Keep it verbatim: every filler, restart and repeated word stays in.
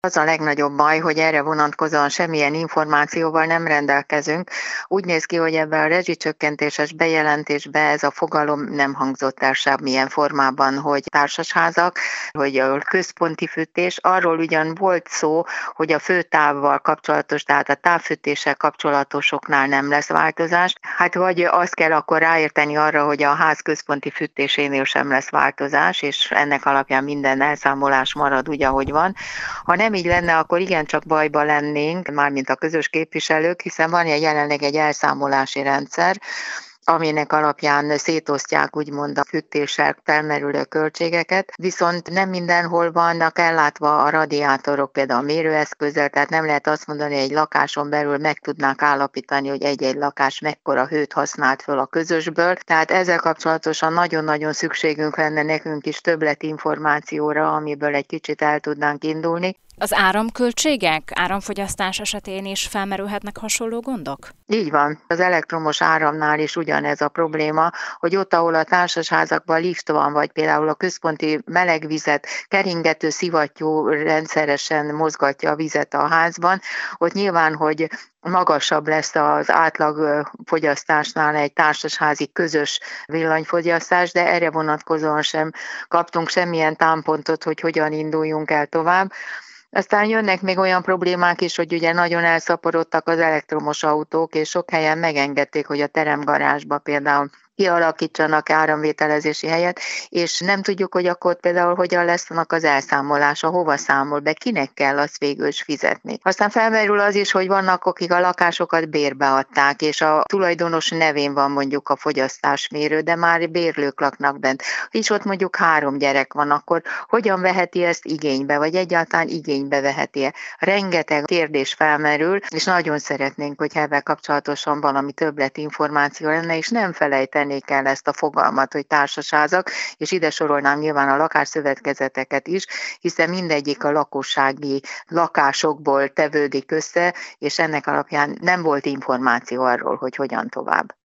Az a legnagyobb baj, hogy erre vonatkozóan semmilyen információval nem rendelkezünk. Úgy néz ki, hogy ebbe a rezsicsökkentéses bejelentésbe ez a fogalom nem hangzott el semmilyen formában, hogy társasházak, hogy a központi fűtés. Arról ugyan volt szó, hogy a főtávval kapcsolatos, tehát a távfűtéssel kapcsolatosoknál nem lesz változás. Hát vagy azt kell akkor ráérteni arra, hogy a ház központi fűtésénél sem lesz változás, és ennek alapján minden elszámolás marad úgy, ahogy van. Ha nem így lenne, akkor igencsak bajba lennénk, mármint a közös képviselők, hiszen van jelenleg egy elszámolási rendszer, aminek alapján szétosztják úgymond a fűtéssel felmerülő költségeket, viszont nem mindenhol vannak ellátva a radiátorok, például a mérőeszközzel, tehát nem lehet azt mondani, hogy egy lakáson belül meg tudnák állapítani, hogy egy-egy lakás mekkora hőt használt föl a közösből, tehát ezzel kapcsolatosan nagyon-nagyon szükségünk lenne nekünk is többlet információra, amiből egy kicsit el tudnánk indulni. Az áramköltségek, áramfogyasztás esetén is felmerülhetnek hasonló gondok? Így van. Az elektromos áramnál is ugyanez a probléma, hogy ott, ahol a társasházakban lift van, vagy például a központi melegvizet keringető szivattyú rendszeresen mozgatja a vizet a házban, ott nyilván, hogy magasabb lesz az átlag fogyasztásnál egy társasházi közös villanyfogyasztás, de erre vonatkozóan sem kaptunk semmilyen támpontot, hogy hogyan induljunk el tovább. Aztán jönnek még olyan problémák is, hogy ugye nagyon elszaporodtak az elektromos autók, és sok helyen megengedték, hogy a teremgarázsba például kialakítsanak áramvételezési helyet, és nem tudjuk, hogy akkor például hogyan lesz annak az elszámolása, hova számol be, kinek kell azt végül is fizetni. Aztán felmerül az is, hogy vannak, akik a lakásokat bérbe adták, és a tulajdonos nevén van mondjuk a fogyasztásmérő, de már bérlők laknak bent. És ott mondjuk három gyerek van, akkor hogyan veheti ezt igénybe, vagy egyáltalán igénybe veheti-e? Rengeteg kérdés felmerül, és nagyon szeretnénk, hogy ebben kapcsolatosan valami többlet információ lenne, és nem felejteni kell ezt a fogalmat, hogy társasházak, és ide sorolnám nyilván a lakásszövetkezeteket is, hiszen mindegyik a lakossági lakásokból tevődik össze, és ennek alapján nem volt információ arról, hogy hogyan tovább.